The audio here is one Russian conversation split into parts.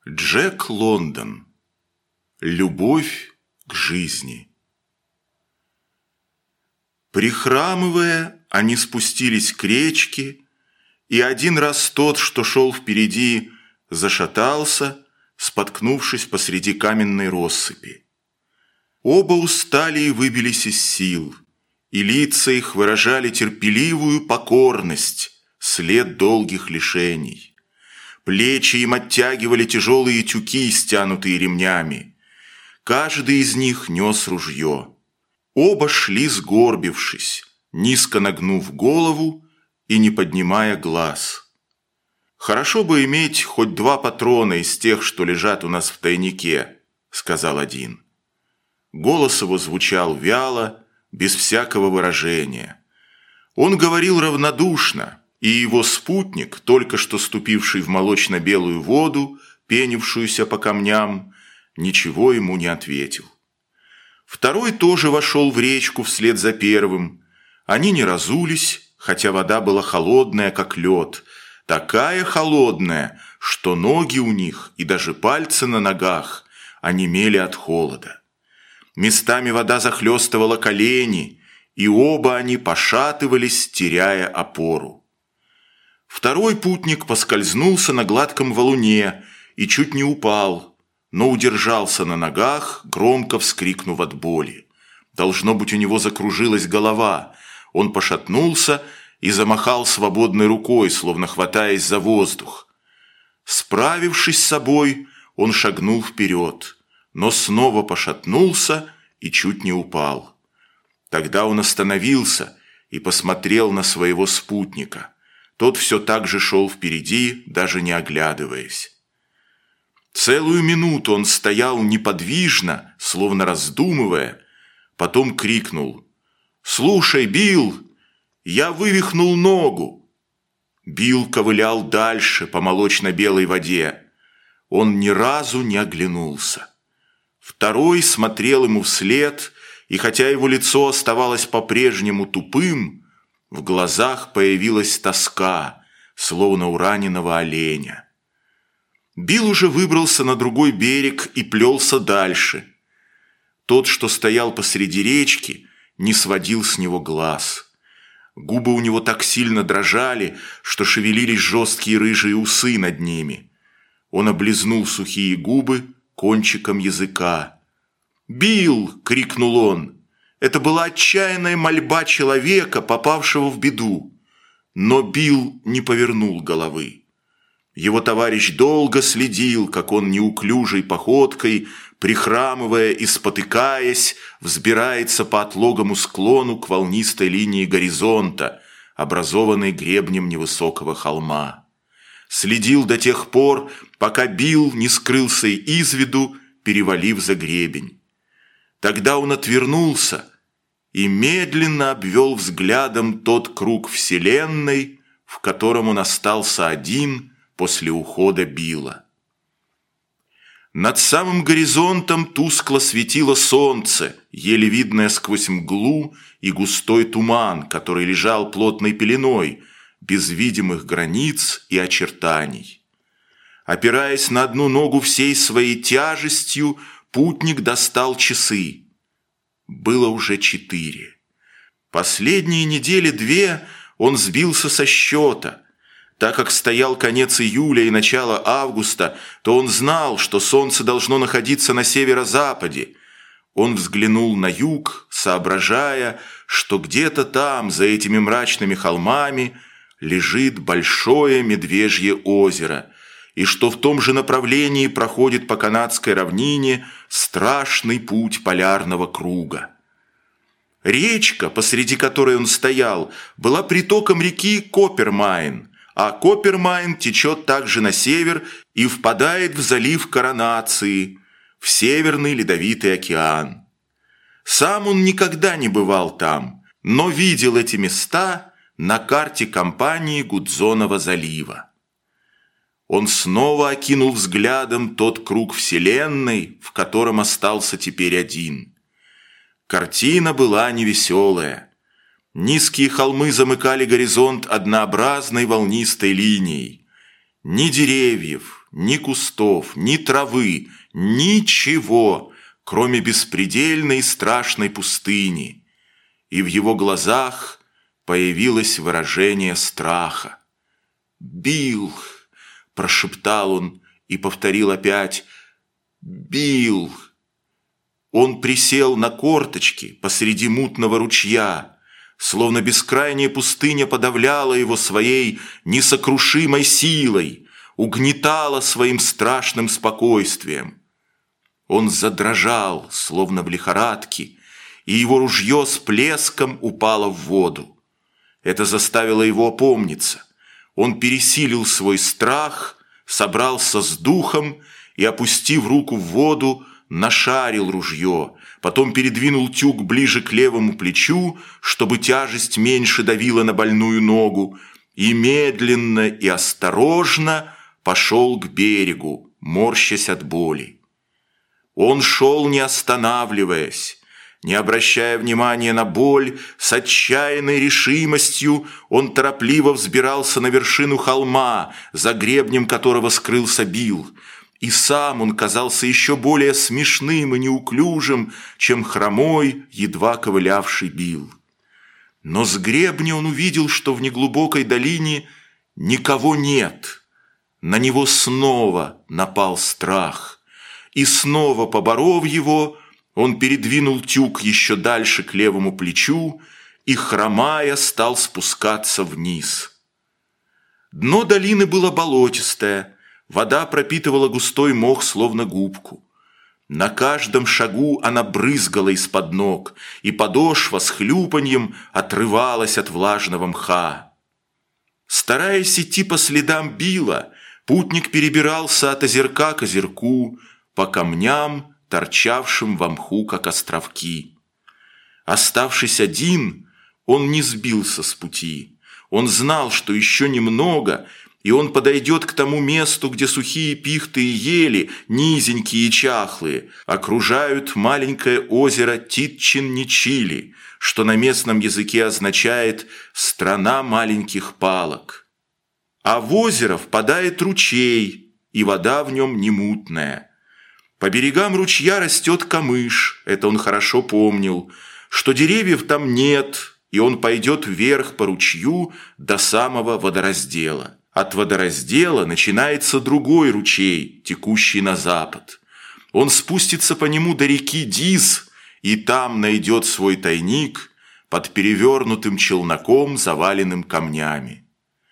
Джек Лондон. Любовь к жизни. Прихрамывая, они спустились к речке, и один раз тот, что шел впереди, зашатался, споткнувшись посреди каменной россыпи. Оба устали и выбились из сил, и лица их выражали терпеливую покорность, след долгих лишений. Плечи им оттягивали тяжелые тюки, стянутые ремнями. Каждый из них нес ружье. Оба шли сгорбившись, низко нагнув голову и не поднимая глаз. «Хорошо бы иметь хоть 2 патрона из тех, что лежат у нас в тайнике», — сказал один. Голос его звучал вяло, без всякого выражения. Он говорил равнодушно, и его спутник, только что ступивший в молочно-белую воду, пенившуюся по камням, ничего ему не ответил. Второй тоже вошел в речку вслед за первым. Они не разулись, хотя вода была холодная, как лед, такая холодная, что ноги у них и даже пальцы на ногах онемели от холода. Местами вода захлестывала колени, и оба они пошатывались, теряя опору. Второй путник поскользнулся на гладком валуне и чуть не упал, но удержался на ногах, громко вскрикнув от боли. Должно быть, у него закружилась голова. Он пошатнулся и замахал свободной рукой, словно хватаясь за воздух. Справившись с собой, он шагнул вперед, но снова пошатнулся и чуть не упал. Тогда он остановился и посмотрел на своего спутника. Тот все так же шел впереди, даже не оглядываясь. Целую минуту он стоял неподвижно, словно раздумывая, потом крикнул: «Слушай, Билл, я вывихнул ногу!» Билл ковылял дальше по молочно-белой воде. Он ни разу не оглянулся. Второй смотрел ему вслед, и хотя его лицо оставалось по-прежнему тупым, в глазах появилась тоска, словно у раненого оленя. Билл уже выбрался на другой берег и плелся дальше. Тот, что стоял посреди речки, не сводил с него глаз. Губы у него так сильно дрожали, что шевелились жесткие рыжие усы над ними. Он облизнул сухие губы кончиком языка. «Билл!» — крикнул он. Это была отчаянная мольба человека, попавшего в беду. Но Билл не повернул головы. Его товарищ долго следил, как он неуклюжей походкой, прихрамывая и спотыкаясь, взбирается по отлогому склону к волнистой линии горизонта, образованной гребнем невысокого холма. Следил до тех пор, пока Билл не скрылся из виду, перевалив за гребень. Тогда он отвернулся и медленно обвел взглядом тот круг вселенной, в котором он остался один после ухода Билла. Над самым горизонтом тускло светило солнце, еле видное сквозь мглу и густой туман, который лежал плотной пеленой, без видимых границ и очертаний. Опираясь на одну ногу всей своей тяжестью, путник достал часы. Было уже 4. Последние недели 2 он сбился со счета. Так как стоял конец июля и начало августа, то он знал, что солнце должно находиться на северо-западе. Он взглянул на юг, соображая, что где-то там, за этими мрачными холмами, лежит большое Медвежье озеро, и что в том же направлении проходит по канадской равнине страшный путь полярного круга. Речка, посреди которой он стоял, была притоком реки Коппермайн, а Коппермайн течет также на север и впадает в залив Коронации, в Северный Ледовитый океан. Сам он никогда не бывал там, но видел эти места на карте компании Гудзонова залива. Он снова окинул взглядом тот круг вселенной, в котором остался теперь один. Картина была невеселая. Низкие холмы замыкали горизонт однообразной волнистой линией. Ни деревьев, ни кустов, ни травы, ничего, кроме беспредельной и страшной пустыни. И в его глазах появилось выражение страха. «Билл!» – прошептал он и повторил опять «Билл!». Он присел на корточки посреди мутного ручья, словно бескрайняя пустыня подавляла его своей несокрушимой силой, угнетала своим страшным спокойствием. Он задрожал, словно в лихорадке, и его ружье с плеском упало в воду. Это заставило его опомниться. Он пересилил свой страх, собрался с духом и, опустив руку в воду, нашарил ружье, потом передвинул тюк ближе к левому плечу, чтобы тяжесть меньше давила на больную ногу, и медленно и осторожно пошел к берегу, морщась от боли. Он шел, не останавливаясь, не обращая внимания на боль, с отчаянной решимостью он торопливо взбирался на вершину холма, за гребнем которого скрылся Билл. И сам он казался еще более смешным и неуклюжим, чем хромой, едва ковылявший Билл. Но с гребня он увидел, что в неглубокой долине никого нет. На него снова напал страх. И снова, поборов его, он передвинул тюк еще дальше к левому плечу и, хромая, стал спускаться вниз. Дно долины было болотистое, вода пропитывала густой мох, словно губку. На каждом шагу она брызгала из-под ног, и подошва с хлюпаньем отрывалась от влажного мха. Стараясь идти по следам Билла, путник перебирался от озерка к озерку, по камням, торчавшим во мху, как островки. Оставшись один, он не сбился с пути. Он знал, что еще немного, и он подойдет к тому месту, где сухие пихты и ели, низенькие и чахлые, окружают маленькое озеро Титчин-Ничили, что на местном языке означает «страна маленьких палок». А в озеро впадает ручей, и вода в нем не мутная. По берегам ручья растет камыш, это он хорошо помнил, что деревьев там нет, и он пойдет вверх по ручью до самого водораздела. От водораздела начинается другой ручей, текущий на запад. Он спустится по нему до реки Диз, и там найдет свой тайник под перевернутым челноком, заваленным камнями.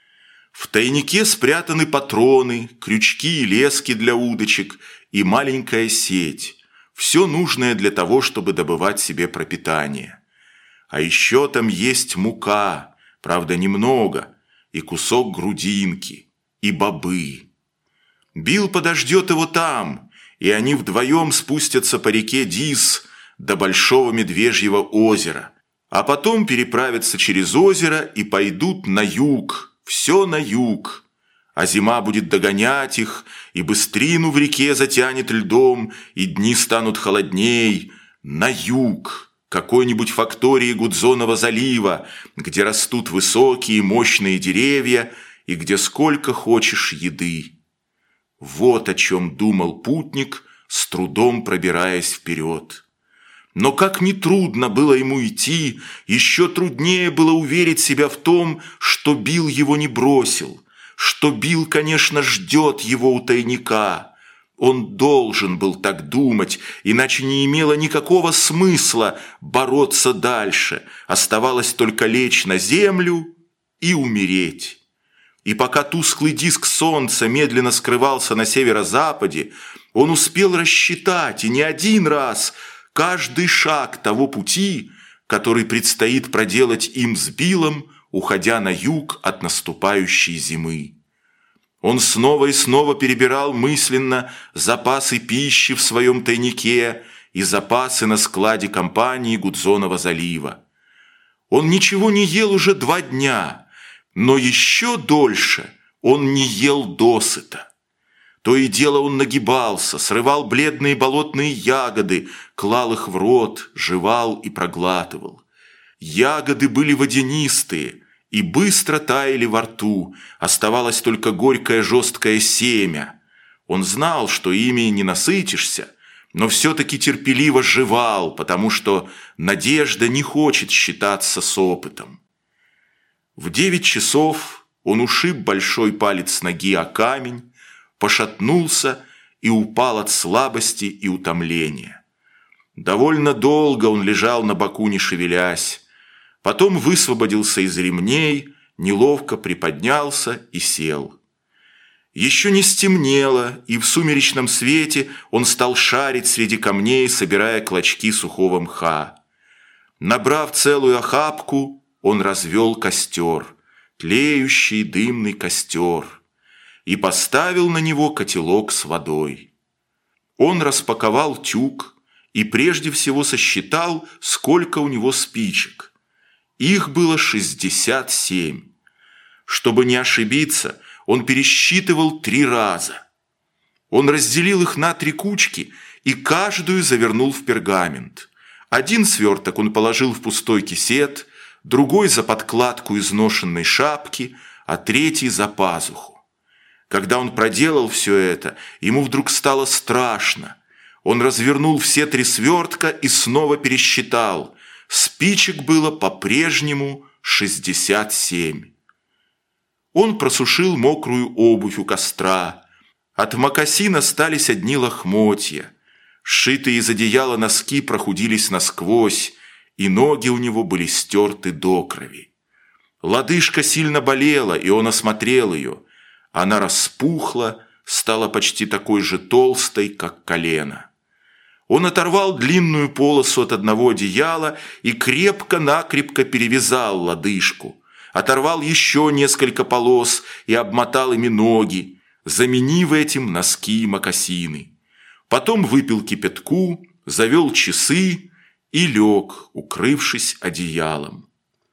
В тайнике спрятаны патроны, крючки и лески для удочек и маленькая сеть. Все нужное для того, чтобы добывать себе пропитание. А еще там есть мука, правда немного, и кусок грудинки, и бобы. Билл подождет его там, и они вдвоем спустятся по реке Диз до Большого Медвежьего озера, а потом переправятся через озеро и пойдут на юг, все на юг. А зима будет догонять их, и быстрину в реке затянет льдом, и дни станут холодней. На юг, какой-нибудь фактории Гудзонова залива, где растут высокие мощные деревья и где сколько хочешь еды. Вот о чем думал путник, с трудом пробираясь вперед. Но как ни трудно было ему идти, еще труднее было уверить себя в том, что Билл его не бросил, что Билл, конечно, ждет его у тайника. Он должен был так думать, иначе не имело никакого смысла бороться дальше, оставалось только лечь на землю и умереть. И пока тусклый диск солнца медленно скрывался на северо-западе, он успел рассчитать, и не один раз, каждый шаг того пути, который предстоит проделать им с Биллом, уходя на юг от наступающей зимы. Он снова и снова перебирал мысленно запасы пищи в своем тайнике и запасы на складе компании Гудзонова залива. Он ничего не ел уже 2 дня, но еще дольше он не ел досыта. То и дело он нагибался, срывал бледные болотные ягоды, клал их в рот, жевал и проглатывал. Ягоды были водянистые, и быстро таяли во рту, оставалось только горькое жесткое семя. Он знал, что ими не насытишься, но все-таки терпеливо жевал, потому что надежда не хочет считаться с опытом. В 9 часов он ушиб большой палец ноги о камень, пошатнулся и упал от слабости и утомления. Довольно долго он лежал на боку, не шевелясь, потом высвободился из ремней, неловко приподнялся и сел. Еще не стемнело, и в сумеречном свете он стал шарить среди камней, собирая клочки сухого мха. Набрав целую охапку, он развел костер, тлеющий дымный костер, и поставил на него котелок с водой. Он распаковал тюк и прежде всего сосчитал, сколько у него спичек. Их было 67. Чтобы не ошибиться, он пересчитывал 3 раза. Он разделил их на 3 кучки и каждую завернул в пергамент. Один сверток он положил в пустой кисет, другой за подкладку изношенной шапки, а третий за пазуху. Когда он проделал все это, ему вдруг стало страшно. Он развернул все 3 свертка и снова пересчитал. Спичек было по-прежнему 67. Он просушил мокрую обувь у костра. От мокасин остались одни лохмотья. Сшитые из одеяла носки прохудились насквозь, и ноги у него были стерты до крови. Лодыжка сильно болела, и он осмотрел ее. Она распухла, стала почти такой же толстой, как колено. Он оторвал длинную полосу от одного одеяла и крепко-накрепко перевязал лодыжку. Оторвал еще несколько полос и обмотал ими ноги, заменив этим носки и мокасины. Потом выпил кипятку, завел часы и лег, укрывшись одеялом.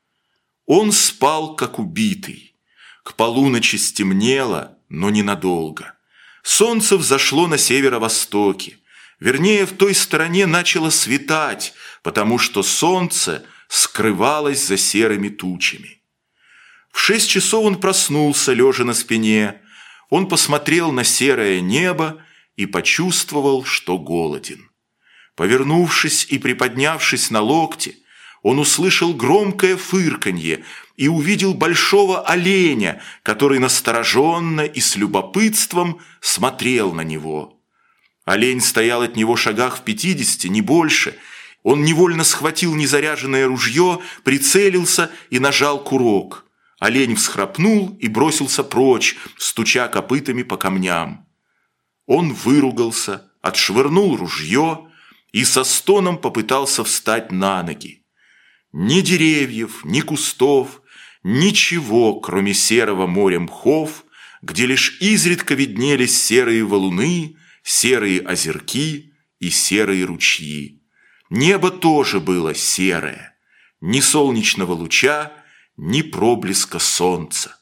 Он спал, как убитый. К полуночи стемнело, но ненадолго. Солнце взошло на северо-востоке. Вернее, в той стороне начало светать, потому что солнце скрывалось за серыми тучами. В 6 часов он проснулся, лежа на спине. Он посмотрел на серое небо и почувствовал, что голоден. Повернувшись и приподнявшись на локте, он услышал громкое фырканье и увидел большого оленя, который настороженно и с любопытством смотрел на него. Олень стоял от него шагах в 50, не больше. Он невольно схватил незаряженное ружье, прицелился и нажал курок. Олень всхрапнул и бросился прочь, стуча копытами по камням. Он выругался, отшвырнул ружье и со стоном попытался встать на ноги. Ни деревьев, ни кустов, ничего, кроме серого моря мхов, где лишь изредка виднелись серые валуны, серые озерки и серые ручьи. Небо тоже было серое, ни солнечного луча, ни проблеска солнца.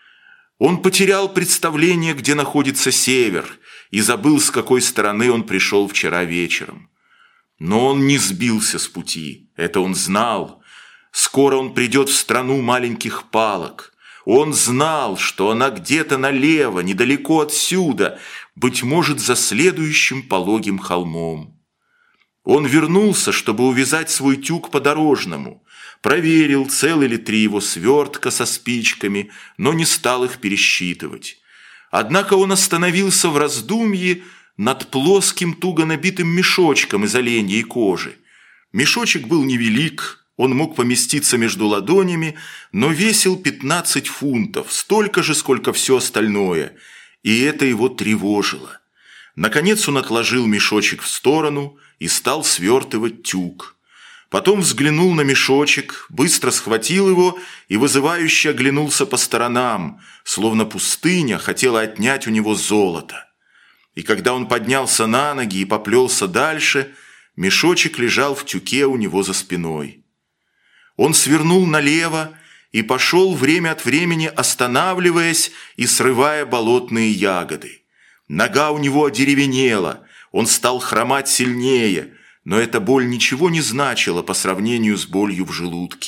Он потерял представление, где находится север, и забыл, с какой стороны он пришел вчера вечером. Но он не сбился с пути, это он знал. Скоро он придет в страну маленьких палок. Он знал, что она где-то налево, недалеко отсюда, быть может, за следующим пологим холмом. Он вернулся, чтобы увязать свой тюк по-дорожному, проверил, целы ли 3 его свертка со спичками, но не стал их пересчитывать. Однако он остановился в раздумье над плоским туго набитым мешочком из оленьей кожи. Мешочек был невелик, он мог поместиться между ладонями, но весил 15 фунтов, столько же, сколько все остальное, и это его тревожило. Наконец он отложил мешочек в сторону и стал свертывать тюк. Потом взглянул на мешочек, быстро схватил его и вызывающе оглянулся по сторонам, словно пустыня хотела отнять у него золото. И когда он поднялся на ноги и поплелся дальше, мешочек лежал в тюке у него за спиной. Он свернул налево и пошел время от времени, останавливаясь и срывая болотные ягоды. Нога у него одеревенела, он стал хромать сильнее, но эта боль ничего не значила по сравнению с болью в желудке.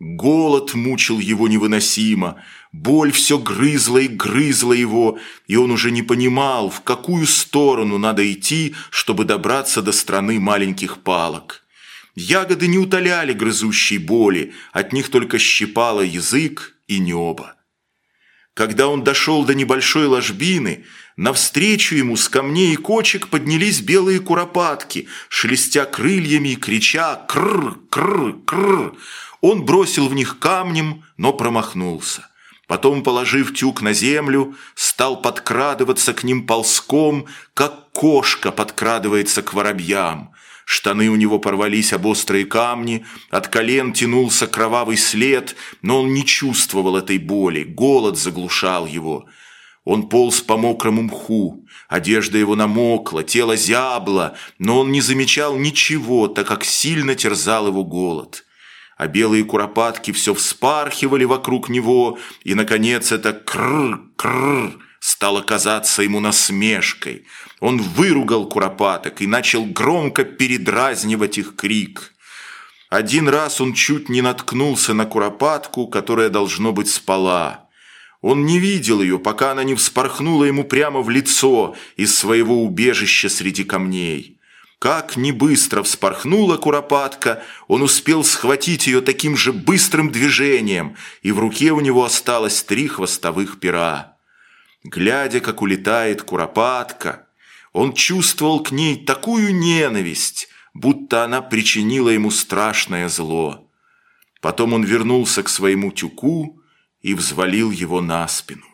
Голод мучил его невыносимо, боль все грызла и грызла его, и он уже не понимал, в какую сторону надо идти, чтобы добраться до страны маленьких палок. Ягоды не утоляли грызущей боли, от них только щипало язык и небо. Когда он дошел до небольшой ложбины, навстречу ему с камней и кочек поднялись белые куропатки, шелестя крыльями и крича «кррр, кррр, кррр». Он бросил в них камнем, но промахнулся. Потом, положив тюк на землю, стал подкрадываться к ним ползком, как кошка подкрадывается к воробьям. Штаны у него порвались об острые камни, от колен тянулся кровавый след, но он не чувствовал этой боли, голод заглушал его. Он полз по мокрому мху, одежда его намокла, тело зябло, но он не замечал ничего, так как сильно терзал его голод. А белые куропатки все вспархивали вокруг него, и, наконец, это «кррр-кррр» стало казаться ему насмешкой. Он выругал куропаток и начал громко передразнивать их крик. Один раз он чуть не наткнулся на куропатку, которая, должно быть, спала. Он не видел ее, пока она не вспорхнула ему прямо в лицо из своего убежища среди камней. Как ни быстро вспорхнула куропатка, он успел схватить ее таким же быстрым движением, и в руке у него осталось 3 хвостовых пера. Глядя, как улетает куропатка, он чувствовал к ней такую ненависть, будто она причинила ему страшное зло. Потом он вернулся к своему тюку и взвалил его на спину.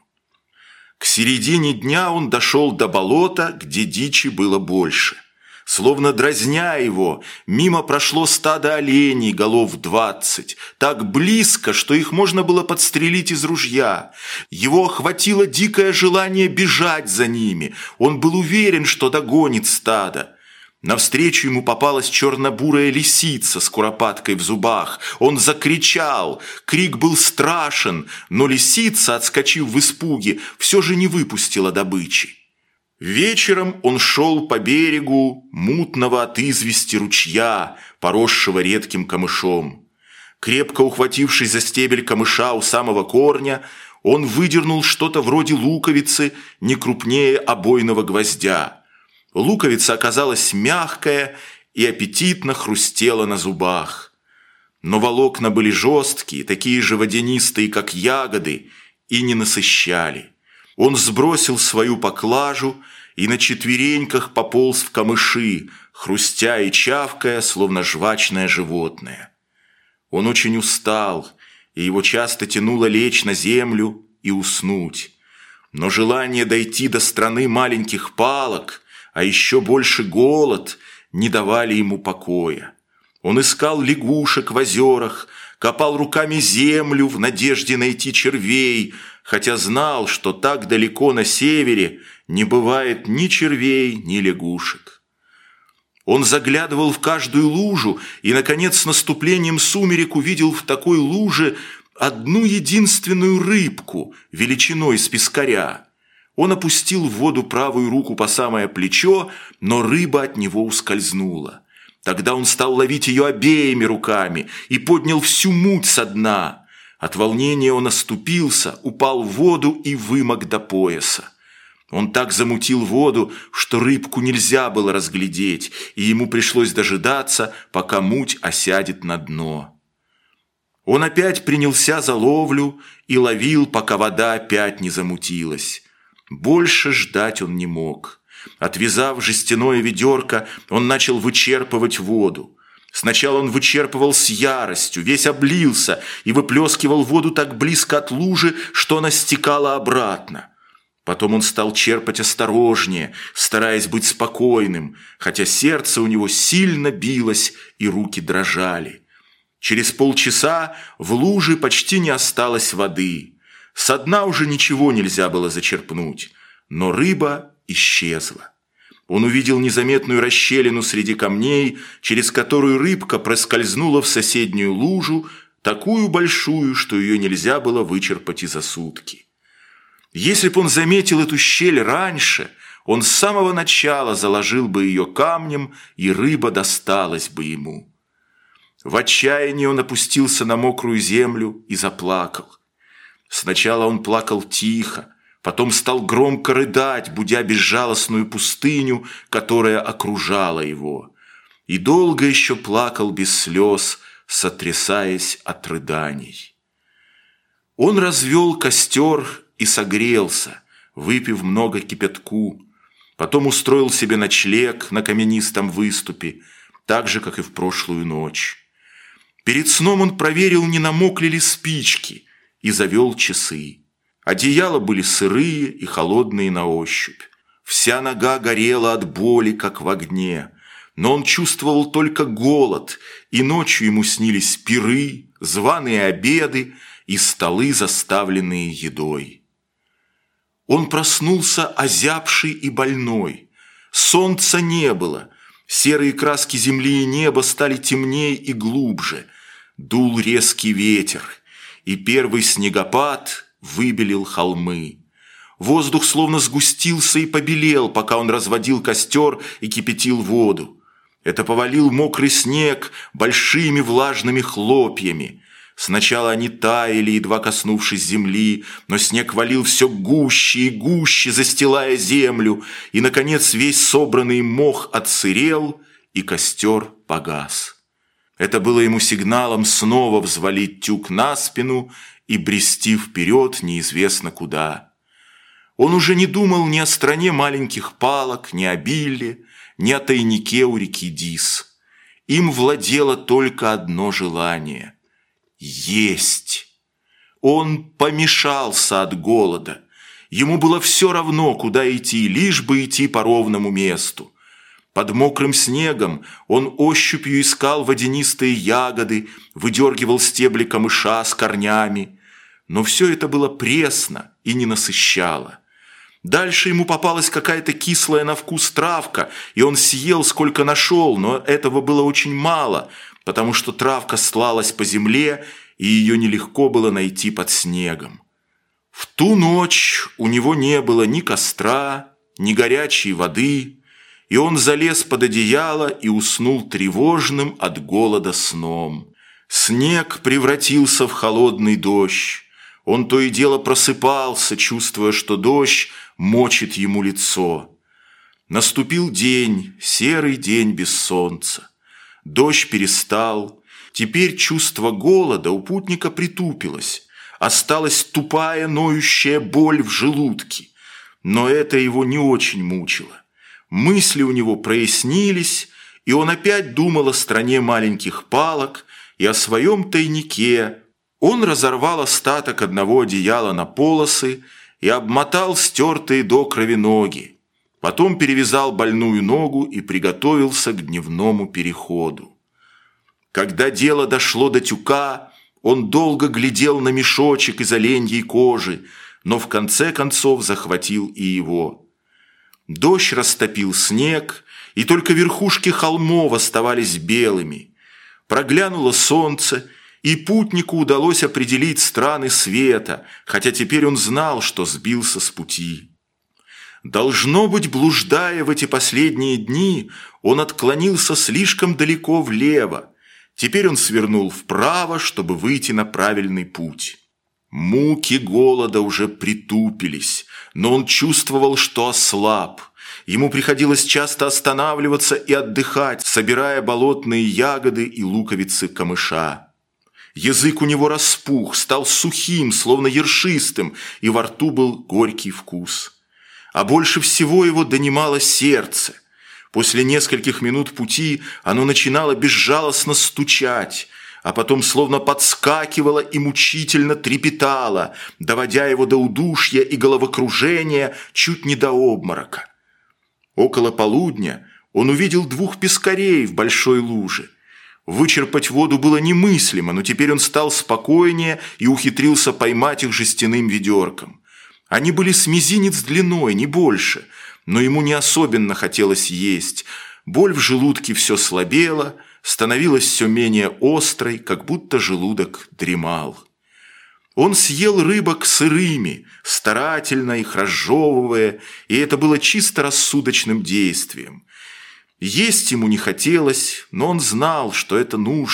К середине дня он дошел до болота, где дичи было больше. Словно дразня его, мимо прошло стадо оленей, голов 20, так близко, что их можно было подстрелить из ружья. Его охватило дикое желание бежать за ними. Он был уверен, что догонит стадо. Навстречу ему попалась черно-бурая лисица с куропаткой в зубах. Он закричал. Крик был страшен, но лисица, отскочив в испуге, все же не выпустила добычи. Вечером он шел по берегу мутного от извести ручья, поросшего редким камышом. Крепко ухватившись за стебель камыша у самого корня, он выдернул что-то вроде луковицы, не крупнее обойного гвоздя. Луковица оказалась мягкая и аппетитно хрустела на зубах. Но волокна были жесткие, такие же водянистые, как ягоды, и не насыщали. Он сбросил свою поклажу и на четвереньках пополз в камыши, хрустя и чавкая, словно жвачное животное. Он очень устал, и его часто тянуло лечь на землю и уснуть. Но желание дойти до страны маленьких палок, а еще больше голод, не давали ему покоя. Он искал лягушек в озерах, копал руками землю в надежде найти червей, хотя знал, что так далеко на севере не бывает ни червей, ни лягушек. Он заглядывал в каждую лужу и, наконец, с наступлением сумерек увидел в такой луже одну единственную рыбку величиной с пескаря. Он опустил в воду правую руку по самое плечо, но рыба от него ускользнула. Тогда он стал ловить ее обеими руками и поднял всю муть со дна. От волнения он оступился, упал в воду и вымок до пояса. Он так замутил воду, что рыбку нельзя было разглядеть, и ему пришлось дожидаться, пока муть осядет на дно. Он опять принялся за ловлю и ловил, пока вода опять не замутилась. Больше ждать он не мог. Отвязав жестяное ведерко, он начал вычерпывать воду. Сначала он вычерпывал с яростью, весь облился и выплескивал воду так близко от лужи, что она стекала обратно. Потом он стал черпать осторожнее, стараясь быть спокойным, хотя сердце у него сильно билось и руки дрожали. Через полчаса в луже почти не осталось воды. Со дна уже ничего нельзя было зачерпнуть, но рыба исчезла. Он увидел незаметную расщелину среди камней, через которую рыбка проскользнула в соседнюю лужу, такую большую, что ее нельзя было вычерпать и за сутки. Если бы он заметил эту щель раньше, он с самого начала заложил бы ее камнем, и рыба досталась бы ему. В отчаянии он опустился на мокрую землю и заплакал. Сначала он плакал тихо, потом стал громко рыдать, будя безжалостную пустыню, которая окружала его. И долго еще плакал без слез, сотрясаясь от рыданий. Он развел костер и согрелся, выпив много кипятку. Потом устроил себе ночлег на каменистом выступе, так же, как и в прошлую ночь. Перед сном он проверил, не намокли ли спички, и завел часы. Одеяла были сырые и холодные на ощупь. Вся нога горела от боли, как в огне. Но он чувствовал только голод, и ночью ему снились пиры, званые обеды и столы, заставленные едой. Он проснулся озябший и больной. Солнца не было. Серые краски земли и неба стали темнее и глубже. Дул резкий ветер, и первый снегопад выбелил холмы. Воздух словно сгустился и побелел, пока он разводил костер и кипятил воду. Это повалил мокрый снег большими влажными хлопьями. Сначала они таяли, едва коснувшись земли, но снег валил все гуще и гуще, застилая землю, и, наконец, весь собранный мох отсырел, и костер погас. Это было ему сигналом снова взвалить тюк на спину и брести вперед неизвестно куда. Он уже не думал ни о стране маленьких палок, ни о Билле, ни о тайнике у реки Дис. Им владело только одно желание – есть. Он помешался от голода. Ему было все равно, куда идти, лишь бы идти по ровному месту. Под мокрым снегом он ощупью искал водянистые ягоды, выдергивал стебли камыша с корнями. Но все это было пресно и не насыщало. Дальше ему попалась какая-то кислая на вкус травка, и он съел сколько нашел, но этого было очень мало, потому что травка слалась по земле, и ее нелегко было найти под снегом. В ту ночь у него не было ни костра, ни горячей воды, и он залез под одеяло и уснул тревожным от голода сном. Снег превратился в холодный дождь. Он то и дело просыпался, чувствуя, что дождь мочит ему лицо. Наступил день, серый день без солнца. Дождь перестал. Теперь чувство голода у путника притупилось. Осталась тупая, ноющая боль в желудке. Но это его не очень мучило. Мысли у него прояснились, и он опять думал о стране маленьких палок и о своем тайнике. Он разорвал остаток одного одеяла на полосы и обмотал стертые до крови ноги. Потом перевязал больную ногу и приготовился к дневному переходу. Когда дело дошло до тюка, он долго глядел на мешочек из оленьей кожи, но в конце концов захватил и его. Дождь растопил снег, и только верхушки холмов оставались белыми. Проглянуло солнце, и путнику удалось определить страны света, хотя теперь он знал, что сбился с пути. Должно быть, блуждая в эти последние дни, он отклонился слишком далеко влево. Теперь он свернул вправо, чтобы выйти на правильный путь. Муки голода уже притупились, но он чувствовал, что ослаб. Ему приходилось часто останавливаться и отдыхать, собирая болотные ягоды и луковицы камыша. Язык у него распух, стал сухим, словно ершистым, и во рту был горький вкус. А больше всего его донимало сердце. После нескольких минут пути оно начинало безжалостно стучать, а потом словно подскакивало и мучительно трепетало, доводя его до удушья и головокружения чуть не до обморока. Около полудня он увидел 2 пескарей в большой луже. Вычерпать воду было немыслимо, но теперь он стал спокойнее и ухитрился поймать их жестяным ведерком. Они были с мизинец длиной, не больше, но ему не особенно хотелось есть. Боль в желудке все слабела, становилась все менее острой, как будто желудок дремал. Он съел рыбок сырыми, старательно их разжевывая, и это было чисто рассудочным действием. Есть ему не хотелось, но он знал, что это нужно,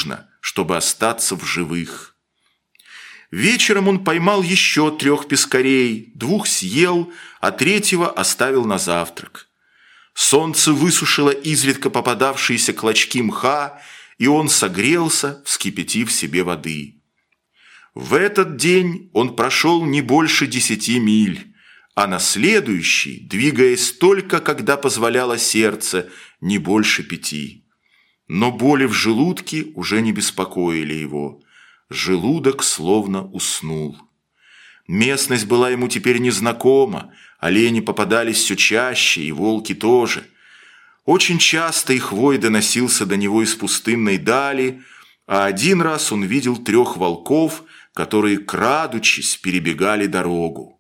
чтобы остаться в живых. Вечером он поймал еще 3 пескарей, 2 съел, а 3 оставил на завтрак. Солнце высушило изредка попадавшиеся клочки мха, и он согрелся, вскипятив себе воды. В этот день он прошел не больше 10 миль, а на следующий, двигаясь только, когда позволяло сердце, не больше 5. Но боли в желудке уже не беспокоили его. Желудок словно уснул. Местность была ему теперь незнакома, олени попадались все чаще, и волки тоже. Очень часто их вой доносился до него из пустынной дали, а один раз он видел 3 волков, которые, крадучись, перебегали дорогу.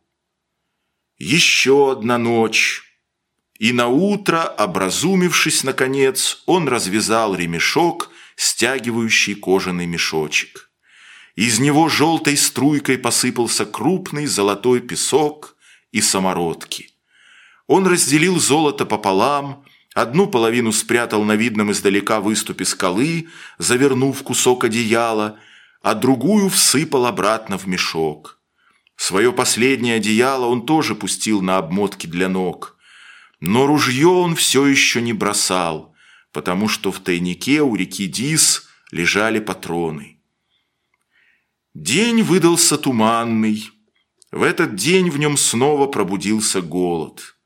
Еще одна ночь, и наутро, образумившись наконец, он развязал ремешок, стягивающий кожаный мешочек. Из него желтой струйкой посыпался крупный золотой песок и самородки. Он разделил золото пополам, одну половину спрятал на видном издалека выступе скалы, завернув кусок одеяла, а другую всыпал обратно в мешок. Свое последнее одеяло он тоже пустил на обмотки для ног. Но ружье он все еще не бросал, потому что в тайнике у реки Дис лежали патроны. День выдался туманный. В этот день в нем снова пробудился голод.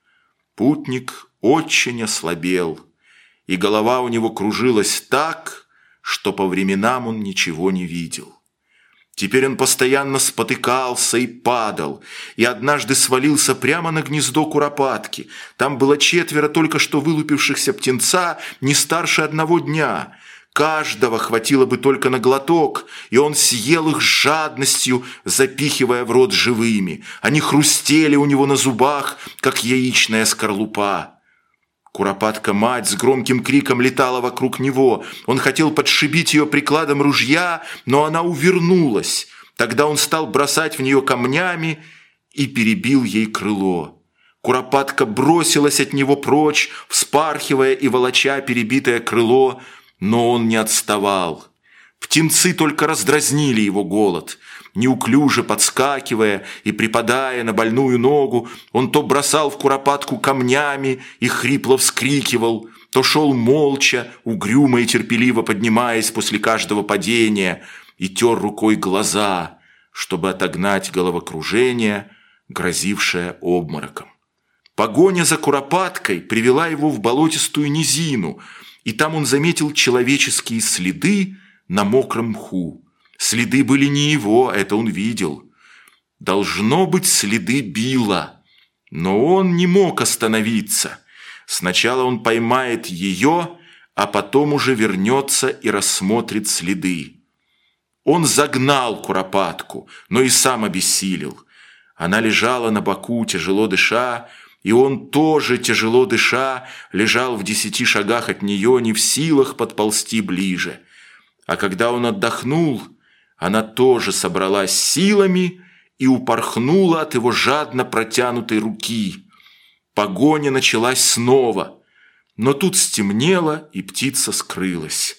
Путник очень ослабел, и голова у него кружилась так, что по временам он ничего не видел. Теперь он постоянно спотыкался и падал, и однажды свалился прямо на гнездо куропатки. Там было 4 только что вылупившихся птенца, не старше 1 дня. Каждого хватило бы только на глоток, и он съел их с жадностью, запихивая в рот живыми. Они хрустели у него на зубах, как яичная скорлупа. Куропатка-мать с громким криком летала вокруг него. Он хотел подшибить ее прикладом ружья, но она увернулась. Тогда он стал бросать в нее камнями и перебил ей крыло. Куропатка бросилась от него прочь, вспархивая и волоча перебитое крыло, но он не отставал. Птенцы только раздразнили его голод. Неуклюже подскакивая и припадая на больную ногу, он то бросал в куропатку камнями и хрипло вскрикивал, то шел молча, угрюмо и терпеливо поднимаясь после каждого падения, и тер рукой глаза, чтобы отогнать головокружение, грозившее обмороком. Погоня за куропаткой привела его в болотистую низину, и там он заметил человеческие следы на мокром мху. Следы были не его, это он видел. Должно быть, следы Билла. Но он не мог остановиться. Сначала он поймает ее, а потом уже вернется и рассмотрит следы. Он загнал куропатку, но и сам обессилел. Она лежала на боку, тяжело дыша, и он тоже, тяжело дыша, лежал в 10 шагах от нее, не в силах подползти ближе. А когда он отдохнул, она тоже собралась силами и упорхнула от его жадно протянутой руки. Погоня началась снова, но тут стемнело, и птица скрылась.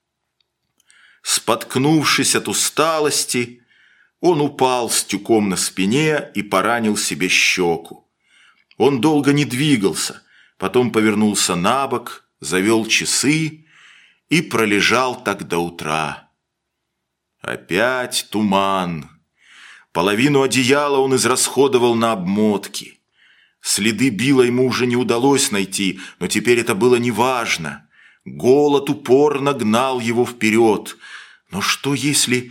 Споткнувшись от усталости, он упал с тюком на спине и поранил себе щеку. Он долго не двигался, потом повернулся на бок, завел часы и пролежал так до утра. Опять туман. Половину одеяла он израсходовал на обмотки. Следы Билла ему уже не удалось найти, но теперь это было неважно. Голод упорно гнал его вперед. Но что если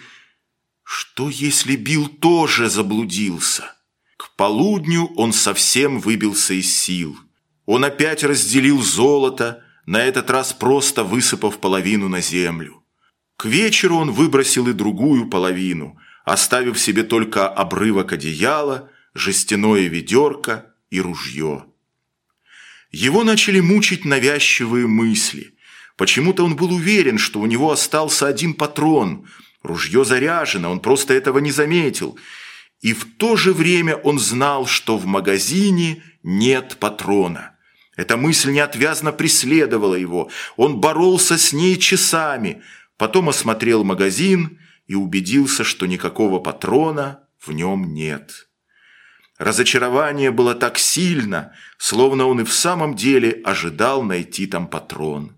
Билл тоже заблудился? К полудню он совсем выбился из сил. Он опять разделил золото, на этот раз просто высыпав половину на землю. К вечеру он выбросил и другую половину, оставив себе только обрывок одеяла, жестяное ведерко и ружье. Его начали мучить навязчивые мысли. Почему-то он был уверен, что у него остался 1 патрон. Ружье заряжено, он просто этого не заметил. И в то же время он знал, что в магазине нет патрона. Эта мысль неотвязно преследовала его. Он боролся с ней часами. потом осмотрел магазин и убедился, что никакого патрона в нем нет. Разочарование было так сильно, словно он и в самом деле ожидал найти там патрон.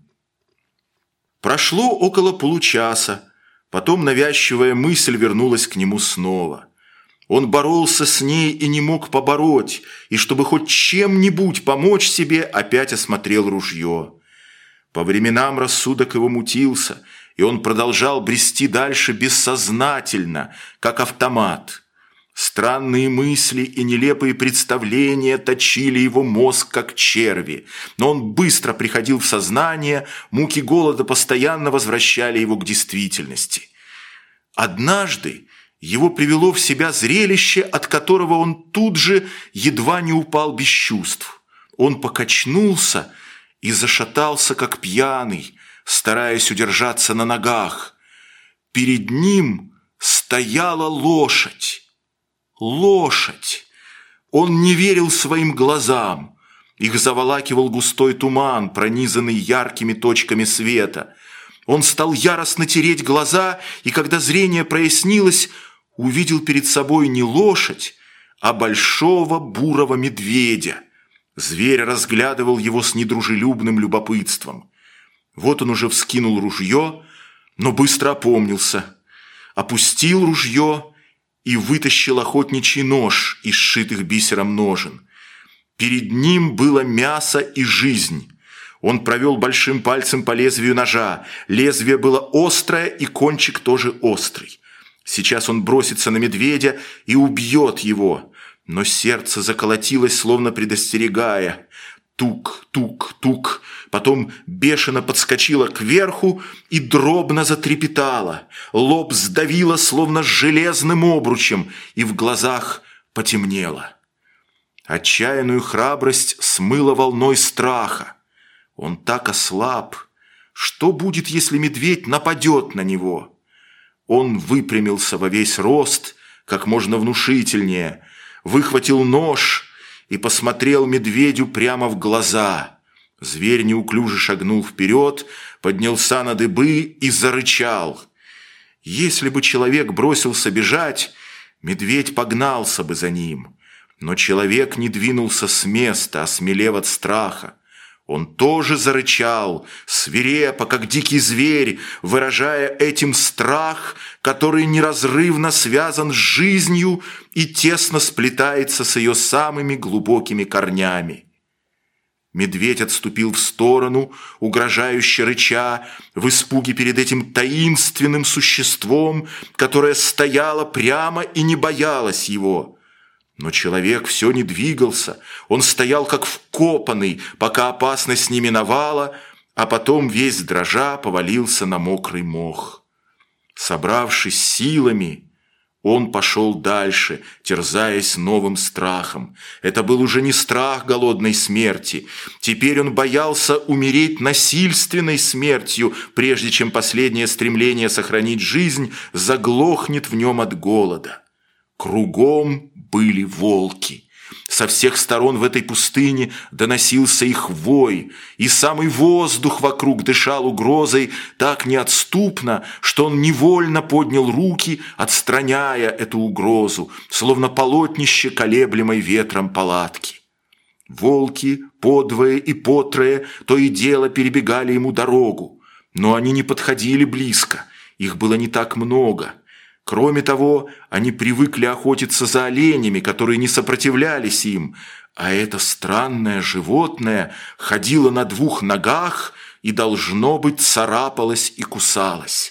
Прошло около получаса, потом навязчивая мысль вернулась к нему снова. Он боролся с ней и не мог побороть, и чтобы хоть чем-нибудь помочь себе, опять осмотрел ружье. По временам рассудок его мутился, и он продолжал брести дальше бессознательно, как автомат. Странные мысли и нелепые представления точили его мозг, как черви, но он быстро приходил в сознание, муки голода постоянно возвращали его к действительности. Однажды его привело в себя зрелище, от которого он тут же едва не упал без чувств. Он покачнулся и зашатался, как пьяный, стараясь удержаться на ногах. Перед ним стояла лошадь. Лошадь! Он не верил своим глазам. Их заволакивал густой туман, пронизанный яркими точками света. Он стал яростно тереть глаза, и когда зрение прояснилось, увидел перед собой не лошадь, а большого бурого медведя. Зверь разглядывал его с недружелюбным любопытством. Вот он уже вскинул ружье, но быстро опомнился, опустил ружье и вытащил охотничий нож из сшитых бисером ножен. Перед ним было мясо и жизнь. Он провел большим пальцем по лезвию ножа. Лезвие было острое, и кончик тоже острый. Сейчас он бросится на медведя и убьет его. Но сердце заколотилось, словно предостерегая. Тук, тук, тук. Потом бешено подскочило кверху и дробно затрепетало. Лоб сдавило, словно железным обручем, и в глазах потемнело. Отчаянную храбрость смыло волной страха. Он так ослаб. Что будет, если медведь нападет на него? Он выпрямился во весь рост, как можно внушительнее, выхватил нож и посмотрел медведю прямо в глаза. Зверь неуклюже шагнул вперед, поднялся на дыбы и зарычал. Если бы человек бросился бежать, медведь погнался бы за ним. Но человек не двинулся с места, осмелев от страха. Он тоже зарычал, свирепо, как дикий зверь, выражая этим страх, который неразрывно связан с жизнью и тесно сплетается с ее самыми глубокими корнями. Медведь отступил в сторону, угрожающе рыча, в испуге перед этим таинственным существом, которое стояло прямо и не боялось его. Но человек все не двигался, он стоял как вкопанный, пока опасность не миновала, а потом весь дрожа повалился на мокрый мох. Собравшись силами, он пошел дальше, терзаясь новым страхом. Это был уже не страх голодной смерти. Теперь он боялся умереть насильственной смертью, прежде чем последнее стремление сохранить жизнь заглохнет в нем от голода. Кругом были волки. Со всех сторон в этой пустыне доносился их вой, и самый воздух вокруг дышал угрозой так неотступно, что он невольно поднял руки, отстраняя эту угрозу, словно полотнище колеблемой ветром палатки. Волки подвое и потрое то и дело перебегали ему дорогу, но они не подходили близко, их было не так много. Кроме того, они привыкли охотиться за оленями, которые не сопротивлялись им, а это странное животное ходило на двух ногах и, должно быть, царапалось и кусалось.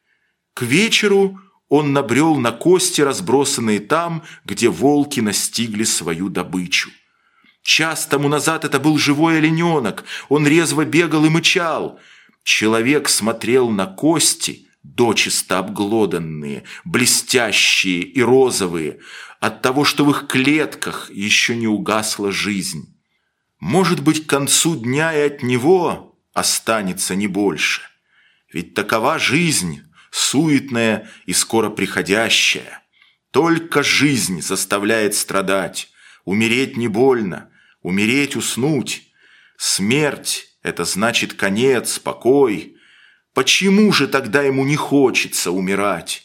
К вечеру он набрел на кости, разбросанные там, где волки настигли свою добычу. Час тому назад это был живой олененок, он резво бегал и мычал. Человек смотрел на кости, дочисто обглоданные, блестящие и розовые, от того, что в их клетках еще не угасла жизнь. Может быть, к концу дня и от него останется не больше. Ведь такова жизнь, суетная и скоро приходящая. Только жизнь заставляет страдать. Умереть не больно, умереть – уснуть. Смерть – это значит конец, покой. Почему же тогда ему не хочется умирать?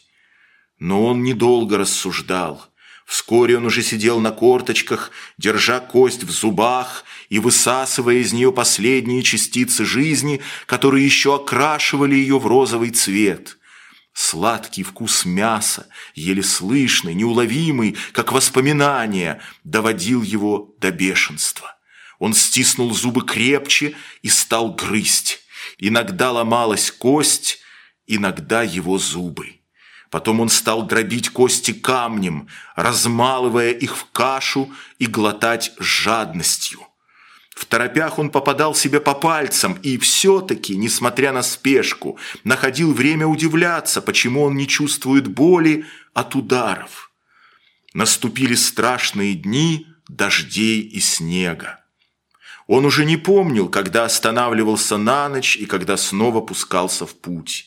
Но он недолго рассуждал. Вскоре он уже сидел на корточках, держа кость в зубах и высасывая из нее последние частицы жизни, которые еще окрашивали ее в розовый цвет. Сладкий вкус мяса, еле слышный, неуловимый, как воспоминание, доводил его до бешенства. Он стиснул зубы крепче и стал грызть. Иногда ломалась кость, иногда его зубы. Потом он стал дробить кости камнем, размалывая их в кашу и глотать с жадностью. В торопях он попадал себе по пальцам и все-таки, несмотря на спешку, находил время удивляться, почему он не чувствует боли от ударов. Наступили страшные дни дождей и снега. Он уже не помнил, когда останавливался на ночь и когда снова пускался в путь.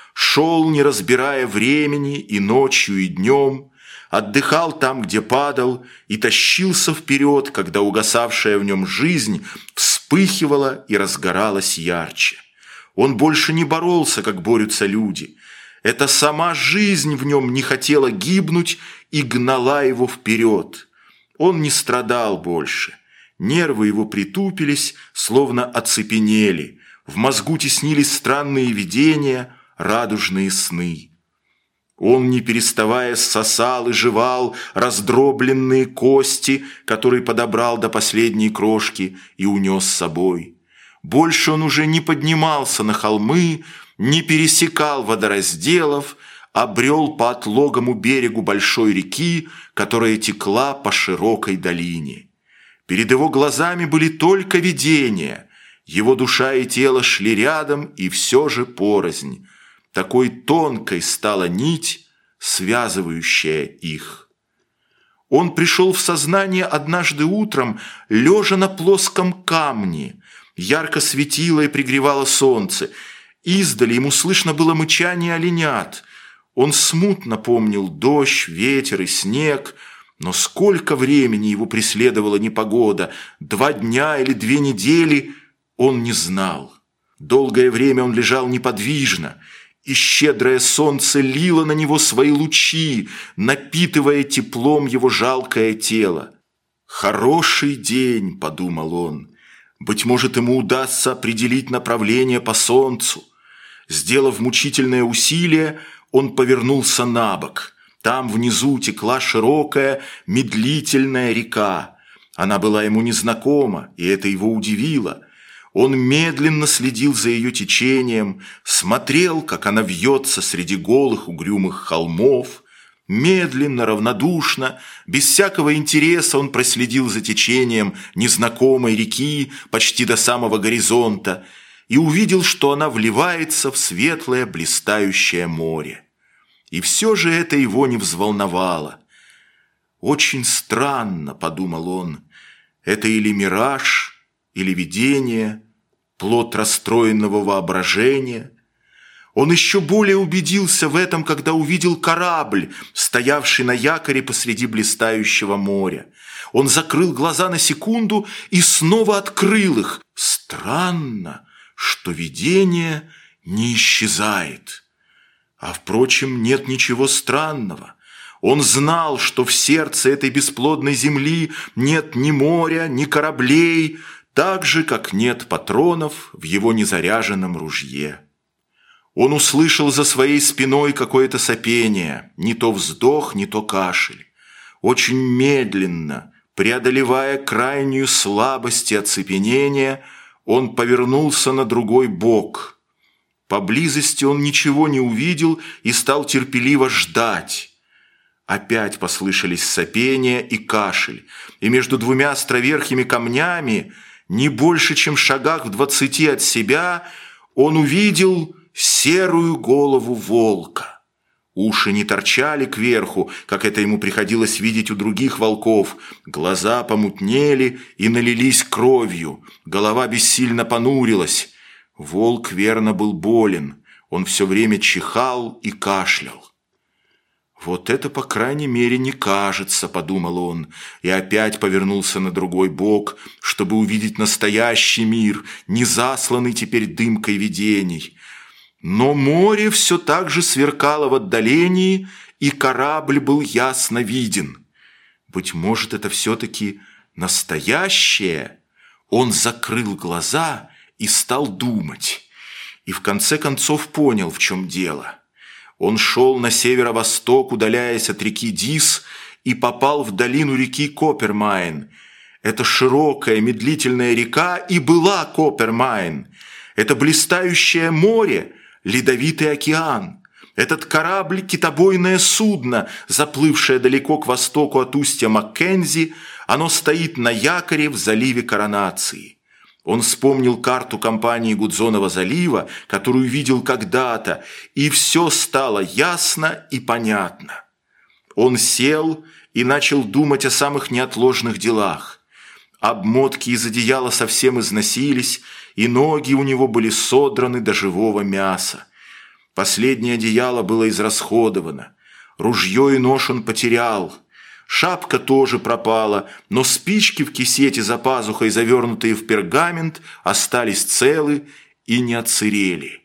Шел, не разбирая времени, и ночью, и днем, отдыхал там, где падал, и тащился вперед, когда угасавшая в нем жизнь вспыхивала и разгоралась ярче. Он больше не боролся, как борются люди. Эта сама жизнь в нем не хотела гибнуть и гнала его вперед. Он не страдал больше. Нервы его притупились, словно оцепенели. В мозгу теснились странные видения, радужные сны. Он, не переставая, сосал и жевал раздробленные кости, которые подобрал до последней крошки и унес с собой. Больше он уже не поднимался на холмы, не пересекал водоразделов, а брел по отлогому берегу большой реки, которая текла по широкой долине. Перед его глазами были только видения. Его душа и тело шли рядом, и все же порознь. Такой тонкой стала нить, связывающая их. Он пришел в сознание однажды утром, лежа на плоском камне. Ярко светило и пригревало солнце. Издали ему слышно было мычание оленят. Он смутно помнил дождь, ветер и снег, но сколько времени его преследовала непогода, 2 дня или 2 недели, он не знал. Долгое время он лежал неподвижно, и щедрое солнце лило на него свои лучи, напитывая теплом его жалкое тело. «Хороший день», — подумал он, — «быть может, ему удастся определить направление по солнцу». Сделав мучительное усилие, он повернулся на бок. Там внизу текла широкая, медлительная река. Она была ему незнакома, и это его удивило. Он медленно следил за ее течением, смотрел, как она вьется среди голых угрюмых холмов. Медленно, равнодушно, без всякого интереса он проследил за течением незнакомой реки почти до самого горизонта и увидел, что она вливается в светлое блистающее море. И все же это его не взволновало. «Очень странно», — подумал он, — «это или мираж, или видение, плод расстроенного воображения». Он еще более убедился в этом, когда увидел корабль, стоявший на якоре посреди блистающего моря. Он закрыл глаза на секунду и снова открыл их. Странно, что видение не исчезает. А, впрочем, нет ничего странного. Он знал, что в сердце этой бесплодной земли нет ни моря, ни кораблей, так же, как нет патронов в его незаряженном ружье. Он услышал за своей спиной какое-то сопение, не то вздох, не то кашель. Очень медленно, преодолевая крайнюю слабость и оцепенение, он повернулся на другой бок. Поблизости он ничего не увидел и стал терпеливо ждать. Опять послышались сопения и кашель, и между 2 островерхими камнями, не больше, чем в шагах в 20 от себя, он увидел серую голову волка. Уши не торчали кверху, как это ему приходилось видеть у других волков. Глаза помутнели и налились кровью, голова бессильно понурилась. Волк верно был болен, он все время чихал и кашлял. «Вот это, по крайней мере, не кажется», — подумал он, и опять повернулся на другой бок, чтобы увидеть настоящий мир, не засланный теперь дымкой видений. Но море все так же сверкало в отдалении, и корабль был ясно виден. Быть может, это все-таки настоящее? Он закрыл глаза и стал думать. И в конце концов понял, в чем дело. Он шел на северо-восток, удаляясь от реки Дис, и попал в долину реки Копермайн. Эта широкая, медлительная река и была Копермайн. Это блистающее море, ледовитый океан. Этот корабль – китобойное судно, заплывшее далеко к востоку от устья Маккензи. Оно стоит на якоре в заливе Коронации. Он вспомнил карту компании Гудзонова залива, которую видел когда-то, и все стало ясно и понятно. Он сел и начал думать о самых неотложных делах. Обмотки из одеяла совсем износились, и ноги у него были содраны до живого мяса. Последнее одеяло было израсходовано. Ружье и нож он потерял. Шапка тоже пропала, но спички в кисете за пазухой, завернутые в пергамент, остались целы и не отсырели.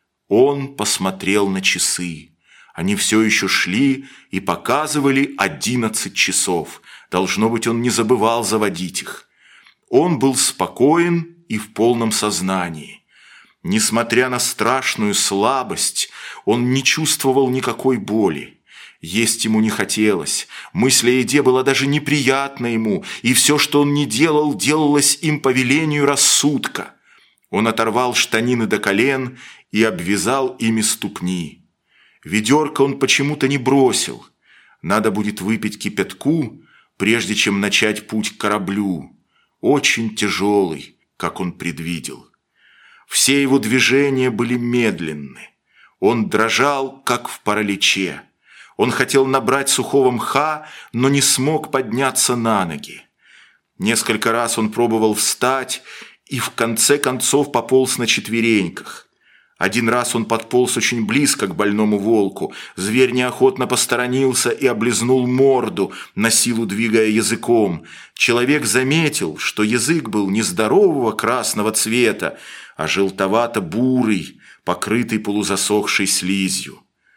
Он посмотрел на часы. Они все еще шли и показывали 11 часов. Должно быть, он не забывал заводить их. Он был спокоен и в полном сознании. Несмотря на страшную слабость, он не чувствовал никакой боли. Есть ему не хотелось, мысль о еде была даже неприятна ему, и все, что он не делал, делалось им по велению рассудка. Он оторвал штанины до колен и обвязал ими ступни. Ведерко он почему-то не бросил. Надо будет выпить кипятку, прежде чем начать путь к кораблю. Очень тяжелый, как он предвидел. Все его движения были медленны. Он дрожал, как в параличе. Он хотел набрать сухого мха, но не смог подняться на ноги. Несколько раз он пробовал встать и в конце концов пополз на четвереньках. Один раз он подполз очень близко к больному волку. Зверь неохотно посторонился и облизнул морду, на силу двигая языком. Человек заметил, что язык был не здорового красного цвета, а желтовато-бурый, покрытый полузасохшей слизью.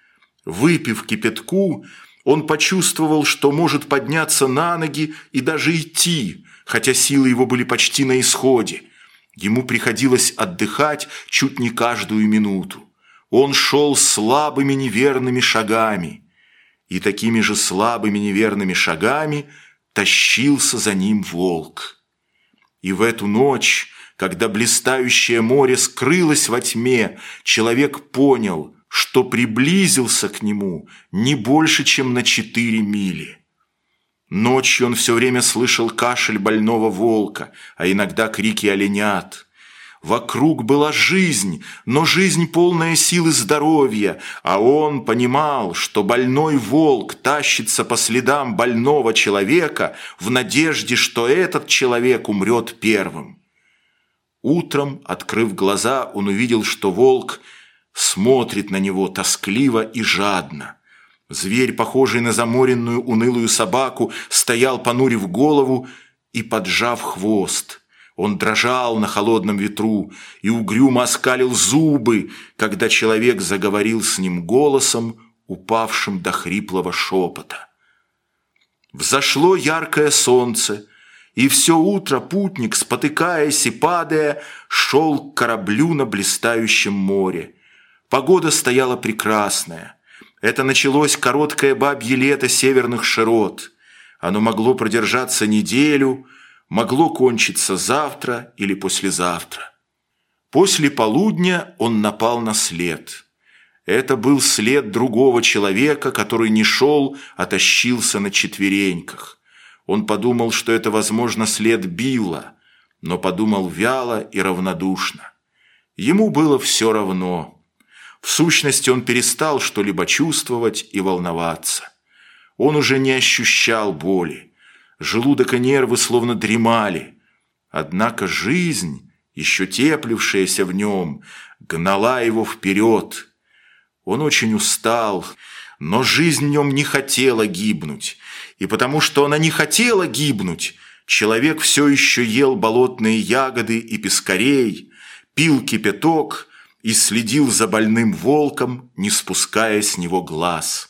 Выпив кипятку, он почувствовал, что может подняться на ноги и даже идти, хотя силы его были почти на исходе. Ему приходилось отдыхать чуть не каждую минуту. Он шел слабыми неверными шагами, и такими же слабыми неверными шагами тащился за ним волк. И в эту ночь, когда блистающее море скрылось во тьме, человек понял, что приблизился к нему не больше, чем на 4 мили. Ночью он все время слышал кашель больного волка, а иногда крики оленят. Вокруг была жизнь, но жизнь полная сил и здоровья, а он понимал, что больной волк тащится по следам больного человека в надежде, что этот человек умрет первым. Утром, открыв глаза, он увидел, что волк смотрит на него тоскливо и жадно. Зверь, похожий на заморенную унылую собаку, стоял, понурив голову и поджав хвост. Он дрожал на холодном ветру и угрюмо оскалил зубы, когда человек заговорил с ним голосом, упавшим до хриплого шепота. Взошло яркое солнце, и все утро путник, спотыкаясь и падая, шел к кораблю на блистающем море. Погода стояла прекрасная. Это началось короткое бабье лето северных широт. Оно могло продержаться неделю, могло кончиться завтра или послезавтра. После полудня он напал на след. Это был след другого человека, который не шел, а тащился на четвереньках. Он подумал, что это, возможно, след Билла, но подумал вяло и равнодушно. Ему было все равно. В сущности, он перестал что-либо чувствовать и волноваться. Он уже не ощущал боли. Желудок и нервы словно дремали. Однако жизнь, еще теплившаяся в нем, гнала его вперед. Он очень устал, но жизнь в нем не хотела гибнуть. И потому что она не хотела гибнуть, человек все еще ел болотные ягоды и пескарей, пил кипяток и следил за больным волком, не спуская с него глаз.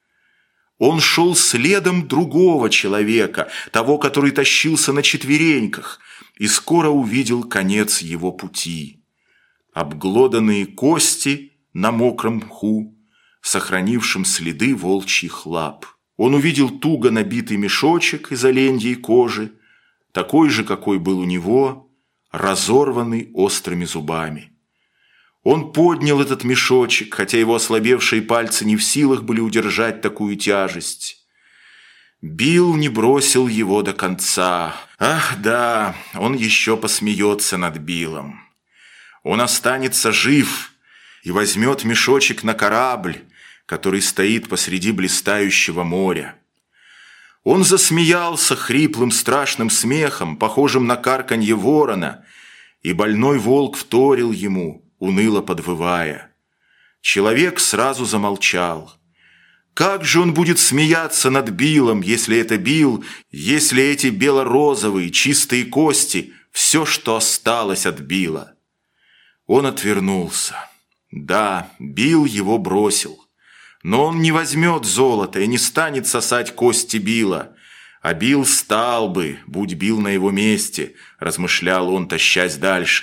Он шел следом другого человека, того, который тащился на четвереньках, и скоро увидел конец его пути. Обглоданные кости на мокром мху, сохранившим следы волчьих лап. Он увидел туго набитый мешочек из оленьей кожи, такой же, какой был у него, разорванный острыми зубами. Он поднял этот мешочек, хотя его ослабевшие пальцы не в силах были удержать такую тяжесть. Билл не бросил его до конца. Ах, да, он еще посмеется над Биллом. Он останется жив и возьмет мешочек на корабль, который стоит посреди блистающего моря. Он засмеялся хриплым страшным смехом, похожим на карканье ворона, и больной волк вторил ему, уныло подвывая. Человек сразу замолчал. Как же он будет смеяться над Биллом, если это Билл, если эти бело-розовые чистые кости – все, что осталось от Билла? Он отвернулся. Да, Билл его бросил. Но он не возьмет золото и не станет сосать кости Билла. А Билл стал бы, будь Билл на его месте, размышлял он, тащась дальше.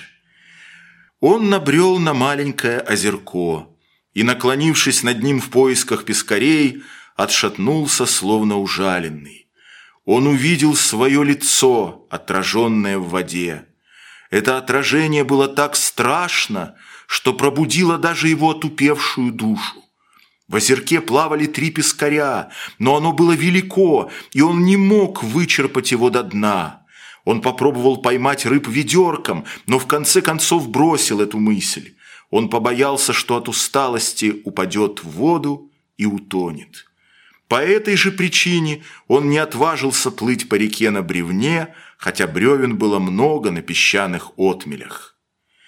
Он набрел на маленькое озерко и, наклонившись над ним в поисках пескарей, отшатнулся, словно ужаленный. Он увидел свое лицо, отраженное в воде. Это отражение было так страшно, что пробудило даже его отупевшую душу. В озерке плавали 3 пескаря, но оно было велико, и он не мог вычерпать его до дна. Он попробовал поймать рыб ведерком, но в конце концов бросил эту мысль. Он побоялся, что от усталости упадет в воду и утонет. По этой же причине он не отважился плыть по реке на бревне, хотя бревен было много на песчаных отмелях.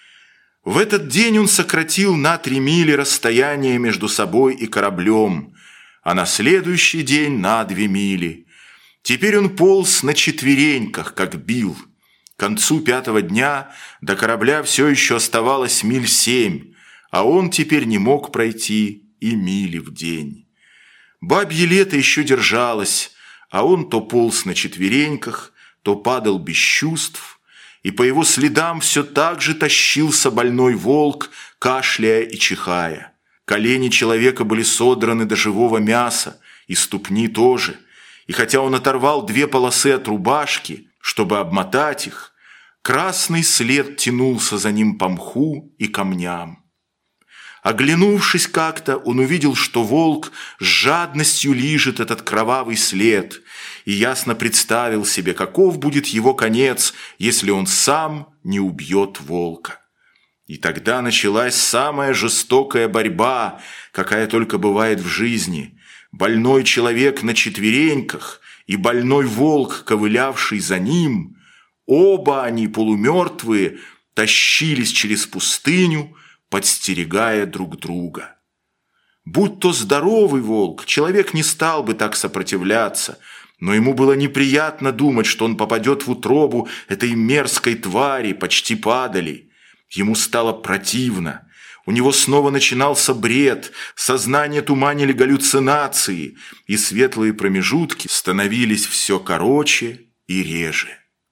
В этот день он сократил на 3 мили расстояние между собой и кораблем, а на следующий день на 2 мили. Теперь он полз на четвереньках, как Билл. К концу 5-го дня до корабля все еще оставалось 7 миль, а он теперь не мог пройти и мили в день. Бабье лето еще держалось, а он то полз на четвереньках, то падал без чувств, и по его следам все так же тащился больной волк, кашляя и чихая. Колени человека были содраны до живого мяса, и ступни тоже. И хотя он оторвал 2 полосы от рубашки, чтобы обмотать их, красный след тянулся за ним по мху и камням. Оглянувшись как-то, он увидел, что волк с жадностью лижет этот кровавый след, и ясно представил себе, каков будет его конец, если он сам не убьет волка. И тогда началась самая жестокая борьба, какая только бывает в жизни. Больной человек на четвереньках и больной волк, ковылявший за ним, оба они, полумертвые, тащились через пустыню, подстерегая друг друга. Будь то здоровый волк, человек не стал бы так сопротивляться, но ему было неприятно думать, что он попадет в утробу этой мерзкой твари, почти падали. Ему стало противно. У него снова начинался бред, сознание туманили галлюцинации, и светлые промежутки становились все короче и реже.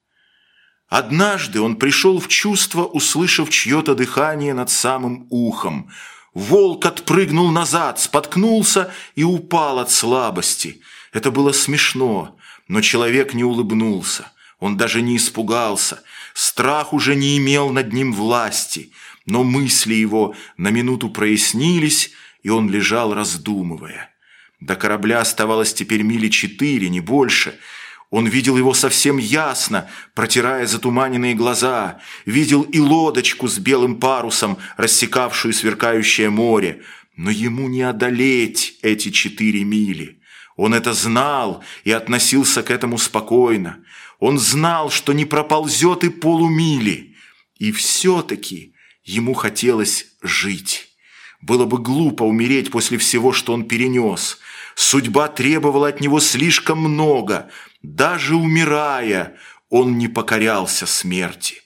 Однажды он пришел в чувство, услышав чье-то дыхание над самым ухом. Волк отпрыгнул назад, споткнулся и упал от слабости. Это было смешно, но человек не улыбнулся. Он даже не испугался. Страх уже не имел над ним власти, но мысли его на минуту прояснились, и он лежал, раздумывая. До корабля оставалось теперь 4 мили, не больше. Он видел его совсем ясно, протирая затуманенные глаза, видел и лодочку с белым парусом, рассекавшую сверкающее море, но ему не одолеть эти 4 мили. Он это знал и относился к этому спокойно. Он знал, что не проползет и полумили, и все-таки ему хотелось жить. Было бы глупо умереть после всего, что он перенес. Судьба требовала от него слишком много. Даже умирая, он не покорялся смерти.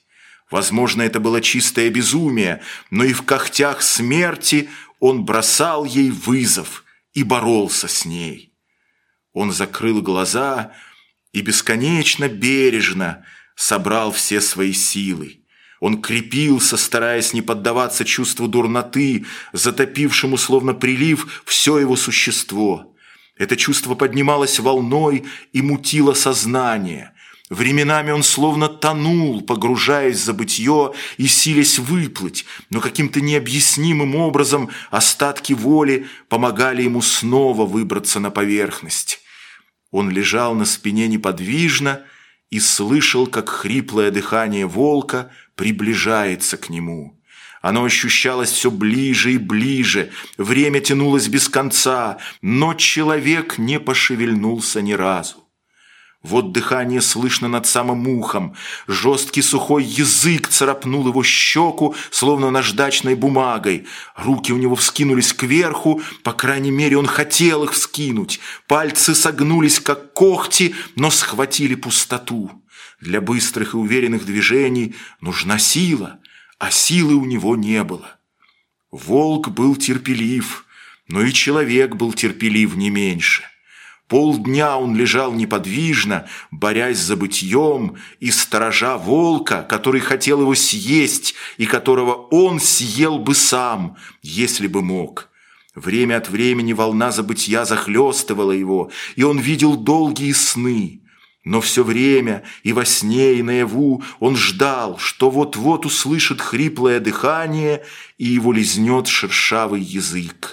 Возможно, это было чистое безумие, но и в когтях смерти он бросал ей вызов и боролся с ней. Он закрыл глаза и бесконечно бережно собрал все свои силы. Он крепился, стараясь не поддаваться чувству дурноты, затопившему, словно прилив, все его существо. Это чувство поднималось волной и мутило сознание. Временами он словно тонул, погружаясь в забытье и силясь выплыть, но каким-то необъяснимым образом остатки воли помогали ему снова выбраться на поверхность. Он лежал на спине неподвижно и слышал, как хриплое дыхание волка приближается к нему. Оно ощущалось все ближе и ближе, время тянулось без конца, но человек не пошевельнулся ни разу. Вот дыхание слышно над самым ухом, жесткий сухой язык царапнул его щеку, словно наждачной бумагой. Руки у него вскинулись кверху, по крайней мере, он хотел их вскинуть. Пальцы согнулись, как когти, но схватили пустоту. Для быстрых и уверенных движений нужна сила, а силы у него не было. Волк был терпелив, но и человек был терпелив не меньше. Полдня он лежал неподвижно, борясь с забытьем и сторожа волка, который хотел его съесть и которого он съел бы сам, если бы мог. Время от времени волна забытья захлестывала его, и он видел долгие сны. Но все время и во сне, и наяву он ждал, что вот-вот услышит хриплое дыхание и его лизнет шершавый язык.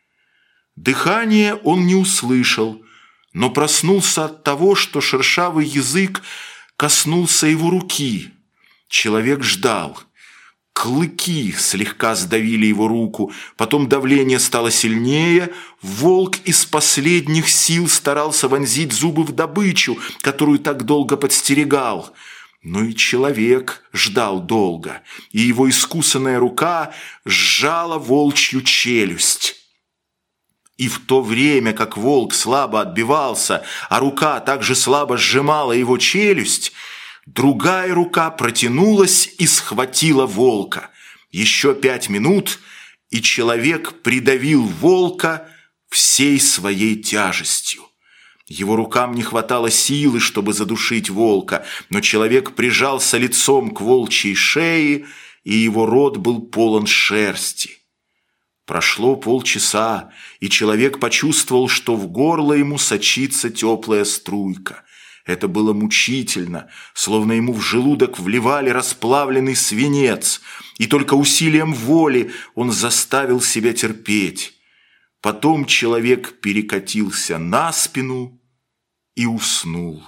Дыхание он не услышал, но проснулся от того, что шершавый язык коснулся его руки. Человек ждал. Клыки слегка сдавили его руку, потом давление стало сильнее. Волк из последних сил старался вонзить зубы в добычу, которую так долго подстерегал. Но и человек ждал долго, и его искусанная рука сжала волчью челюсть. И в то время, как волк слабо отбивался, а рука также слабо сжимала его челюсть, другая рука протянулась и схватила волка. Еще 5 минут, и человек придавил волка всей своей тяжестью. Его рукам не хватало силы, чтобы задушить волка, но человек прижался лицом к волчьей шее, и его рот был полон шерсти. Прошло полчаса, и человек почувствовал, что в горло ему сочится теплая струйка. Это было мучительно, словно ему в желудок вливали расплавленный свинец, и только усилием воли он заставил себя терпеть. Потом человек перекатился на спину и уснул.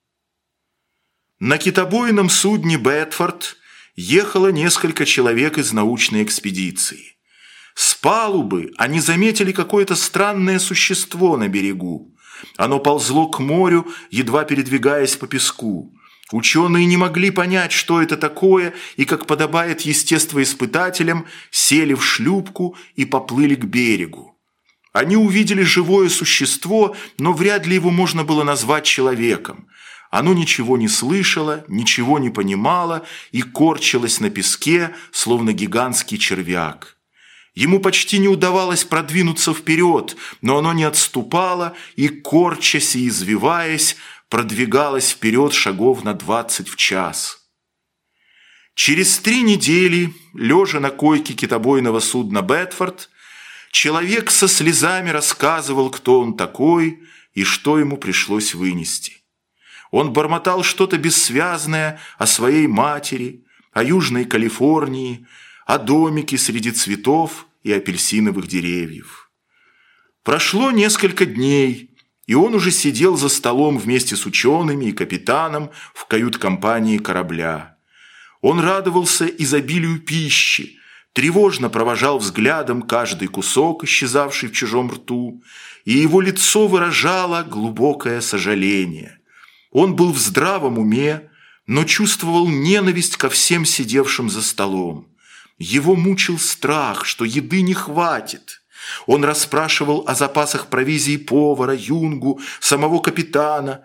На китобойном судне «Бетфорд» ехало несколько человек из научной экспедиции. С палубы они заметили какое-то странное существо на берегу. Оно ползло к морю, едва передвигаясь по песку. Ученые не могли понять, что это такое, и, как подобает естествоиспытателям, сели в шлюпку и поплыли к берегу. Они увидели живое существо, но вряд ли его можно было назвать человеком. Оно ничего не слышало, ничего не понимало и корчилось на песке, словно гигантский червяк. Ему почти не удавалось продвинуться вперед, но оно не отступало и, корчась и извиваясь, продвигалось вперед шагов на 20 в час. Через 3 недели, лежа на койке китобойного судна «Бетфорд», человек со слезами рассказывал, кто он такой и что ему пришлось вынести. Он бормотал что-то бессвязное о своей матери, о Южной Калифорнии, о домике среди цветов и апельсиновых деревьев. Прошло несколько дней, и он уже сидел за столом вместе с учеными и капитаном в кают-компании корабля. Он радовался изобилию пищи, тревожно провожал взглядом каждый кусок, исчезавший в чужом рту, и его лицо выражало глубокое сожаление. Он был в здравом уме, но чувствовал ненависть ко всем сидевшим за столом. Его мучил страх, что еды не хватит. Он расспрашивал о запасах провизии повара, юнгу, самого капитана.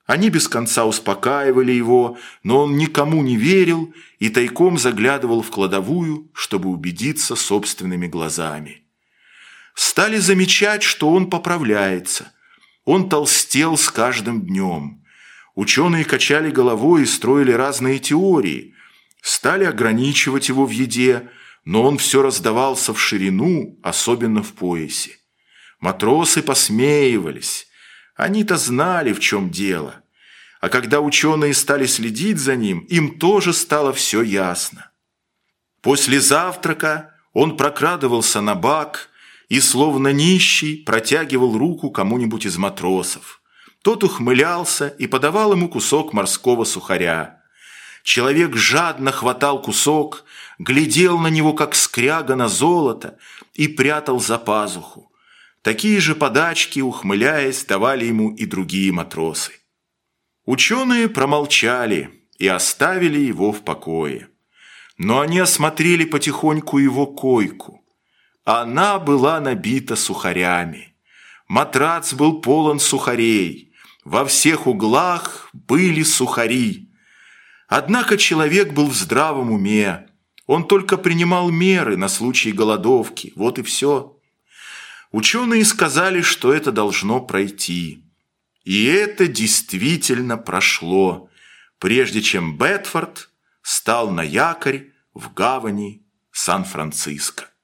Они без конца успокаивали его, но он никому не верил и тайком заглядывал в кладовую, чтобы убедиться собственными глазами. Стали замечать, что он поправляется. Он толстел с каждым днем. Ученые качали головой и строили разные теории. Стали ограничивать его в еде, но он все раздавался в ширину, особенно в поясе. Матросы посмеивались. Они-то знали, в чем дело. А когда ученые стали следить за ним, им тоже стало все ясно. После завтрака он прокрадывался на бак и, словно нищий, протягивал руку кому-нибудь из матросов. Тот ухмылялся и подавал ему кусок морского сухаря. Человек жадно хватал кусок, глядел на него, как скряга на золото, и прятал за пазуху. Такие же подачки, ухмыляясь, давали ему и другие матросы. Ученые промолчали и оставили его в покое. Но они осмотрели потихоньку его койку. Она была набита сухарями. Матрац был полон сухарей. Во всех углах были сухари. Однако человек был в здравом уме. Он только принимал меры на случай голодовки. Вот и все. Ученые сказали, что это должно пройти. И это действительно прошло, прежде чем Бетфорд стал на якорь в гавани Сан-Франциско.